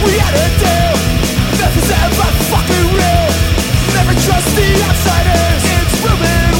we had a deal. Nothing's ever fucking real. Never trust the outsiders. It's ruined.